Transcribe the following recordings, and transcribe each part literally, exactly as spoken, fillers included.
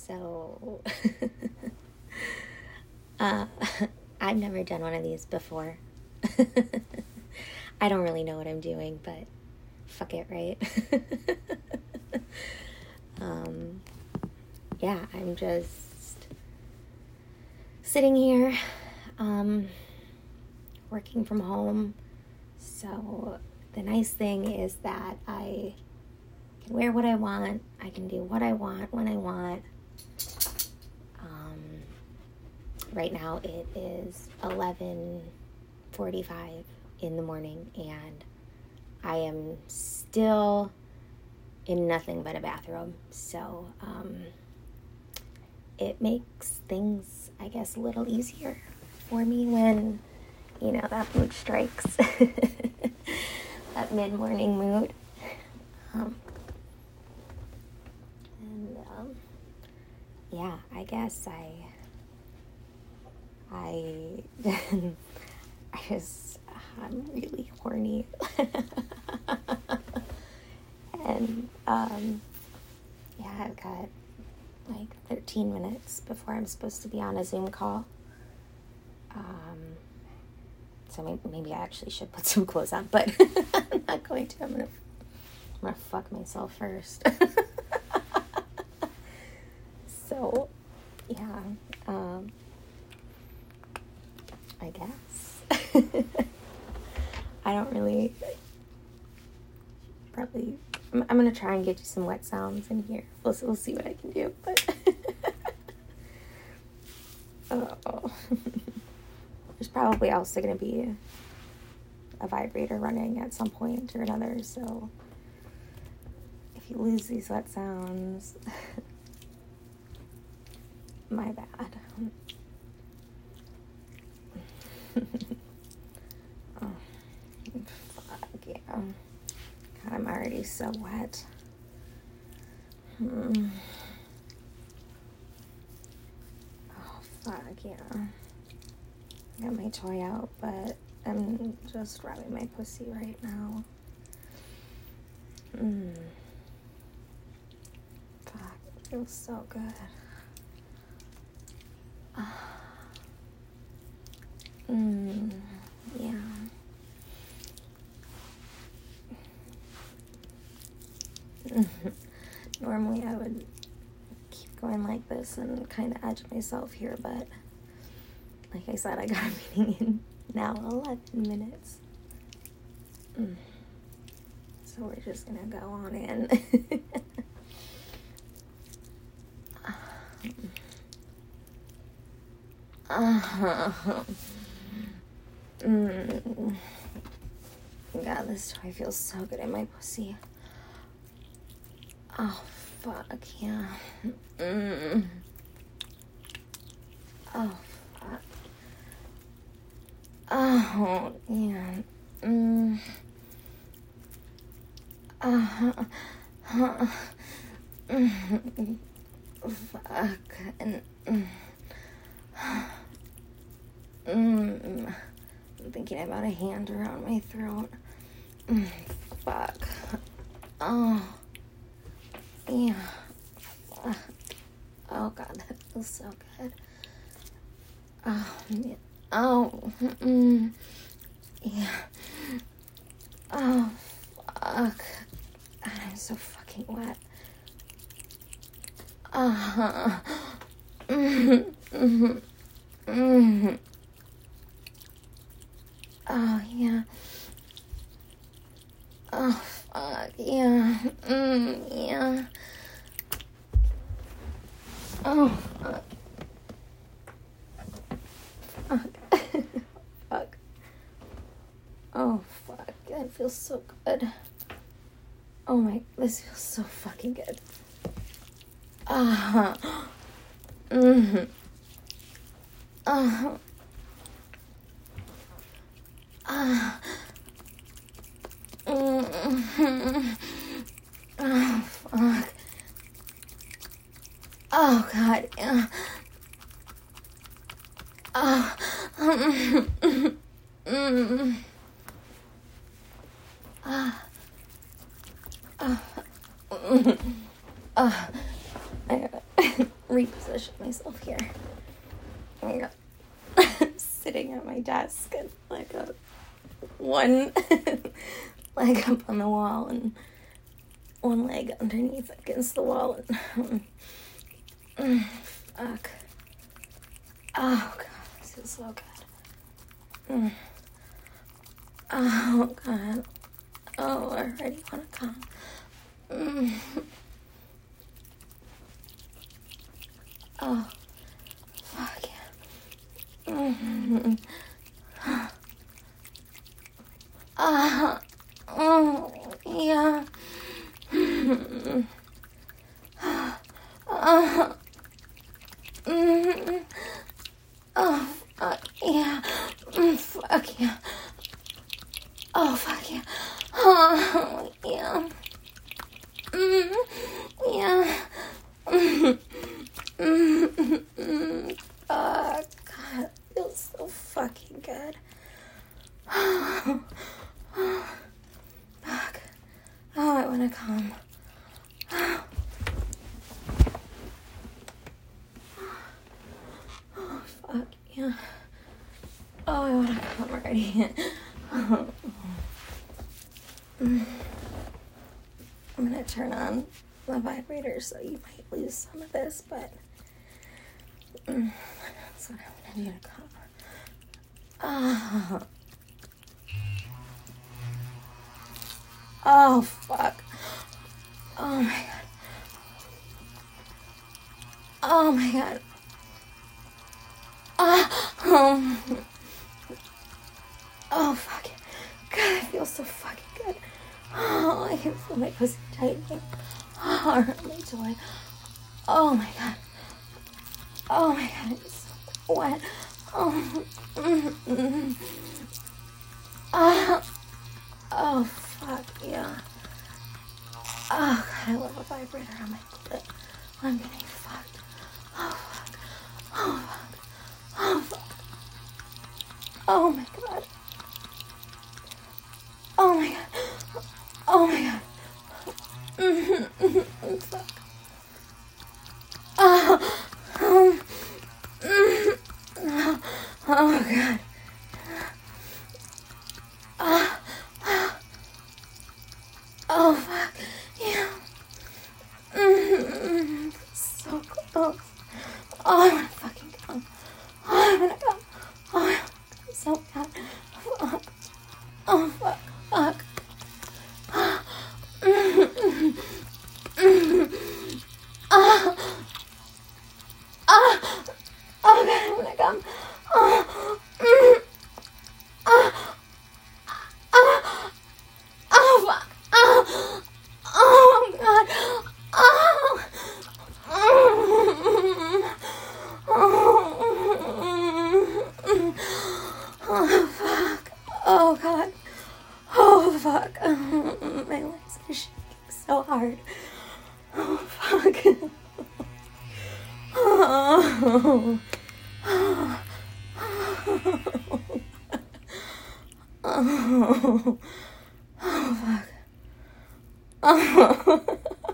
So, uh, I've never done one of these before. I don't really know what I'm doing, but fuck it, right? um, yeah, I'm just sitting here, um, working from home. So the nice thing is that I can wear what I want. I can do what I want when I want. Um, right now it is eleven forty-five in the morning, and I am still in nothing but a bathrobe. So um, it makes things, I guess, a little easier for me when, you know, that mood strikes. That mid-morning mood. Um, and, um, yeah, I guess I, I, I just, I'm really horny. And, um, yeah, I've got like thirteen minutes before I'm supposed to be on a Zoom call. Um, so maybe, maybe I actually should put some clothes on, but I'm not going to. I'm gonna, I'm gonna fuck myself first. So, yeah, um, I guess. I don't really, probably, I'm, I'm gonna try and get you some wet sounds in here. We'll, we'll see what I can do, but, oh. There's probably also going to be a vibrator running at some point or another, so if you lose these wet sounds, my bad. Oh, fuck, yeah. God, I'm already so wet. Hmm. Oh, fuck, yeah. Got my toy out, but I'm just rubbing my pussy right now. Mmm. Fuck, it feels so good. Mmm, yeah. Normally I would keep going like this and kind of edge myself here, but like I said, I got a meeting in now eleven minutes. Mm. So we're just gonna go on in. uh-huh. mm. God, this toy feels so good in my pussy. Oh, fuck, yeah. Mm. Oh, fuck. Oh, yeah. Mm. Uh-huh. Uh-huh. Mm. Fuck. And, mm. Mm. I'm thinking about a hand around my throat. Mm. Fuck. Oh. Yeah. Fuck. Oh, God, that feels so good. Oh, yeah. Oh, mm, yeah. Oh, fuck. God, I'm so fucking wet. Uh-huh. Mm-hmm. Mm-hmm. Mm-hmm. Oh, yeah. Oh, fuck, yeah. Mm, yeah. Oh, fuck. Fuck. Fuck. Oh, fuck. That feels so good. Oh my, this feels so fucking good. Uh-huh. Mm-hmm. Uh-huh. Uh-huh. Mm-hmm. Oh, fuck. Oh, God, yeah. Oh. Mm-hmm. Mm-hmm. Ah. Ah. Mm-hmm. Ah. I, reposition myself here. Oh my god. Sitting at my desk and like a one leg up on the wall and one leg underneath against the wall and mm, fuck. Oh god, this feels so good. Mm. Oh god. Oh, I already wanna come. Mm. Oh, fuck yeah. Mm-hmm. Uh, oh, yeah. Mm-hmm. Uh, mm-hmm. Oh, fuck yeah. Mm, fuck yeah. Oh, fuck yeah. Oh, yeah. Mm, yeah. Mm, mm, mm, oh, God, it feels so fucking good. Oh, fuck. Oh, I want to come. Oh, fuck, yeah. Oh, I want to come already. Oh. Mm. I'm going to turn on the vibrator so you might lose some of this, but mm, that's what I'm going to do to come. Oh. Oh, fuck. Oh, my God. Oh, my God. Oh, oh. Oh, fuck. God, I feel so fucking good. Oh, I can feel my pussy tightening. Oh, my joy. Oh, my God. Oh, my God, it's so wet. Oh, mm-hmm. Oh, oh, fuck, yeah. Oh, God, I love a vibrator on my clit. I'm getting fucked. Oh, fuck. Oh, fuck. Oh, fuck. Oh, my God. Oh, my God. Oh, my God. Mm-hmm. Mm-hmm. Fuck. Oh, oh, mm-hmm. Oh, God. Oh, oh, oh, fuck. Yeah. Mm-hmm. So close. Oh, I want to fucking come. Oh, I want to come. Oh, I want to come so bad. Fuck. Oh, fuck. Fuck. Mm-hmm. Mm-hmm. Oh. Oh. Oh, God, I want to come. Oh. Mm-hmm. Oh. Oh. Oh, fuck. Oh. Oh, God. Oh. Oh, fuck. Oh, God. Oh, fuck. Oh, my legs are shaking so hard. Oh, fuck. Oh. Oh. Oh. Oh, fuck. Oh.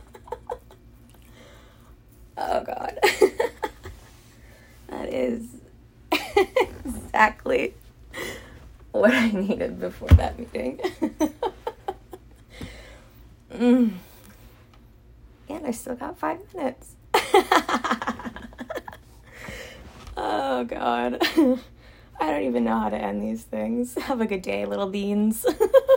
Oh, God. That is exactly what I needed before that meeting. mm. And I still got five minutes. Oh, God. I don't even know how to end these things. Have a good day, little beans.